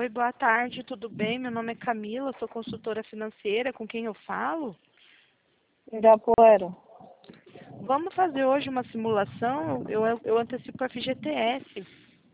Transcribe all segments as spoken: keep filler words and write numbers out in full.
Oi, boa tarde, tudo bem? Meu nome é Camila, sou consultora financeira. Com quem eu falo? Irapuera. Vamos fazer hoje uma simulação? Eu, eu, eu antecipo F G T S.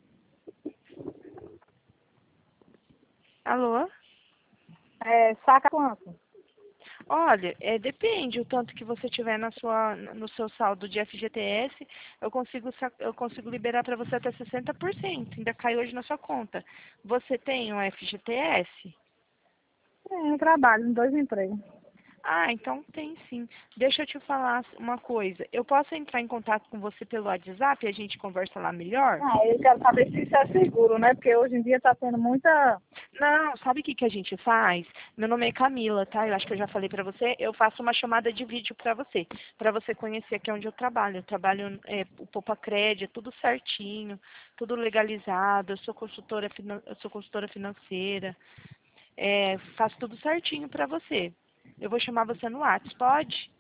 Alô? É, saca quanto? Olha, é, depende o tanto que você tiver na sua, no seu saldo de F G T S, eu consigo, sa- eu consigo liberar para você até sessenta por cento. Ainda cai hoje na sua conta. Você tem um F G T S? É, eu trabalho em dois empregos. Ah, então tem sim. Deixa eu te falar uma coisa. Eu posso entrar em contato com você pelo WhatsApp e a gente conversa lá melhor? Ah, eu quero saber se isso é seguro, né? Porque hoje em dia está tendo muita... Não, sabe o que que a gente faz? Meu nome é Camila, tá? Eu acho que eu já falei pra você. Eu faço uma chamada de vídeo pra você, pra você conhecer aqui onde eu trabalho. Eu trabalho é, o Poupa Crédito, é tudo certinho, tudo legalizado. Eu sou consultora, finan- eu sou consultora financeira. É, faço tudo certinho pra você. Eu vou chamar você no WhatsApp, pode?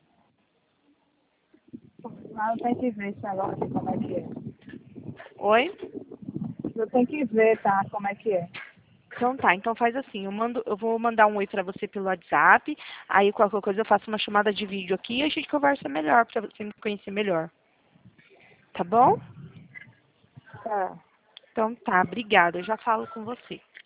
Ah, eu tenho que ver esse negócio aqui, como é que é. Oi? Eu tenho que ver, tá? Como é que é. Então tá, então faz assim, eu mando, eu vou mandar um oi pra você pelo WhatsApp, aí qualquer coisa eu faço uma chamada de vídeo aqui e a gente conversa melhor, pra você me conhecer melhor. Tá bom? Tá. Então tá, obrigada, eu já falo com você.